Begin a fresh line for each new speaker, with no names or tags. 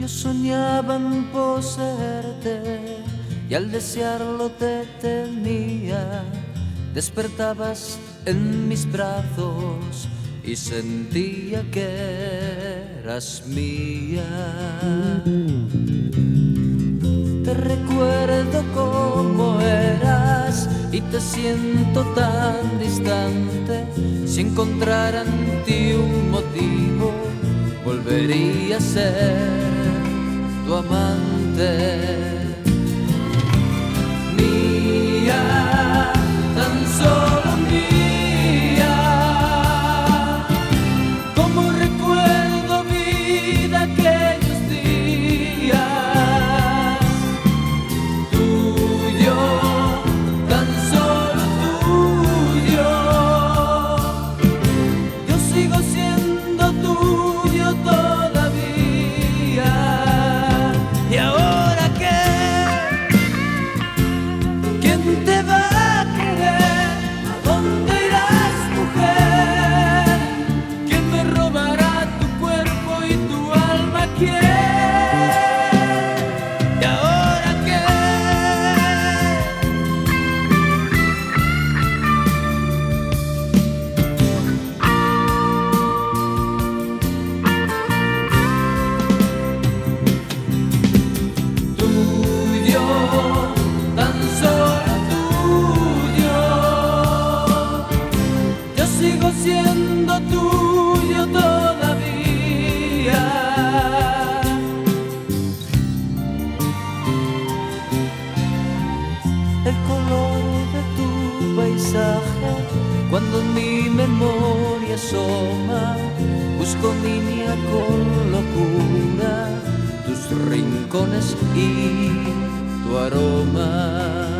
Yo soñaba en poseerte y al desearlo te tenía. Despertabas en mis brazos y sentía que eras mía. Te recuerdo cómo eras y te siento tan distante. Si encontrara en ti un motivo, volvería a ser tu amante. Mía, tan solo mía. Como recuerdo vida aquellos días. Tuyo, tan solo tuyo. Yo sigo siendo tuyo todavía. ¿Y ahora qué? ¿Quién te va a querer? ¿A dónde irás, mujer? ¿Quién me robará tu cuerpo y tu alma? ¿Quién? ¿Y ahora qué? Tuyo, tan solo tuyo. Yo sigo siendo tuyo todavía. El color de tu paisaje, cuando en mi memoria asoma, busco niña con locura tus rincones y tu aroma.